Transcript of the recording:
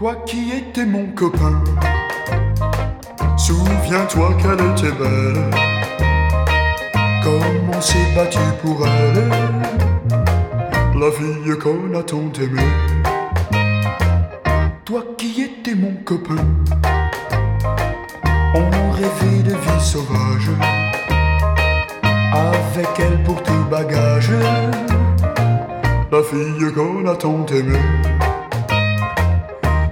Toi qui étais mon copain, souviens-toi qu'elle était belle, comme on s'est battu pour elle, la fille qu'on a tant aimée. Toi qui étais mon copain, on rêvait de vie sauvage, avec elle pour tout bagage, la fille qu'on a tant aimée.